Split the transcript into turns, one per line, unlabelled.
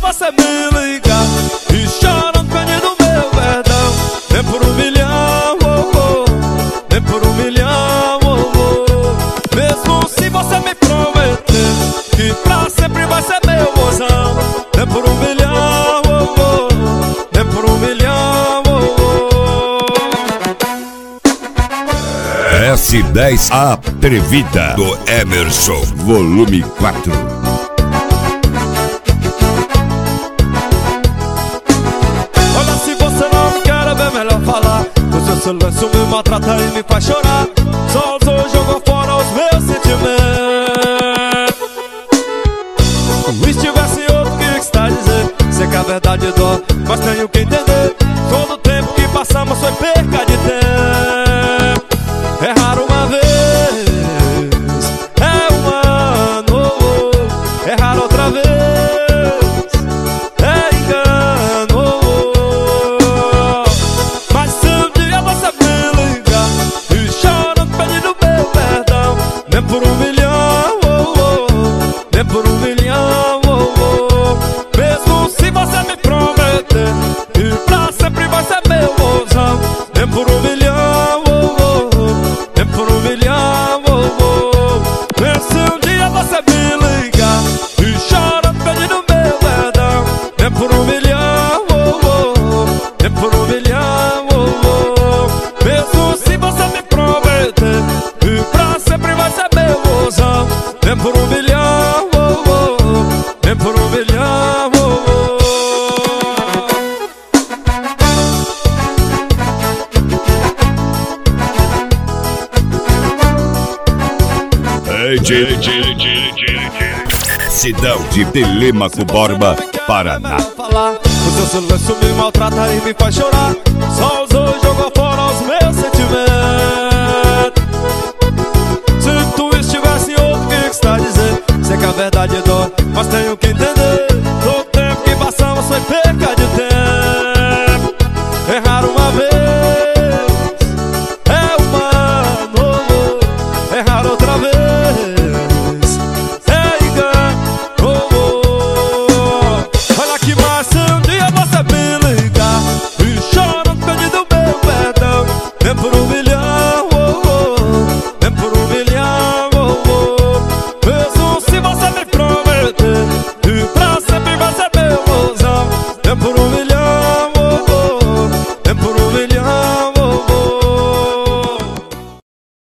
você me ligar e chorando pedindo meu perdão, nem por um milhão, oh, oh, nem por um milhão, oh, oh. Mesmo se você me prometer que pra sempre vai ser meu mozão, nem por um milhão, oh, oh, nem por um milhão, oh, oh.
S10 Atrevida do Emerson, volume 4.
Olha, se você não quer, é bem melhor falar. O seu silêncio me maltrata e me faz chorar. Só usou, jogou fora os meus sentimentos. Se estivesse outro, o que está a dizer? Sei que a verdade dói, mas tenho que entender. Todo o tempo que passamos foi perca de tempo. Errar uma vez é um ano, errar outra vez é engano. Mas se um dia você me ligar e chorando pedindo meu perdão, nem por um milhão, oh, oh, nem por um milhão, oh, oh. Mesmo se você me prometer e pra sempre vai ser meu mozão, nem por um milhão, oh, oh, nem por um milhão, oh, oh. Mas se um dia você me ligar e chorando pedindo meu perdão, nem por um milhão, oh, oh, nem por um milhão, oh, oh. Mesmo se você me prometer e pra sempre vai ser meu mozão, nem por um milhão, oh, oh, nem por um milhão, oh, oh.
Cidão de Telêmaco Borba, Paraná.
O seu silêncio me maltrata e me faz chorar. Só usou e jogou fora os meus sentimentos. Se tu estivesse em outro, o que está a dizer? Sei que a verdade dói,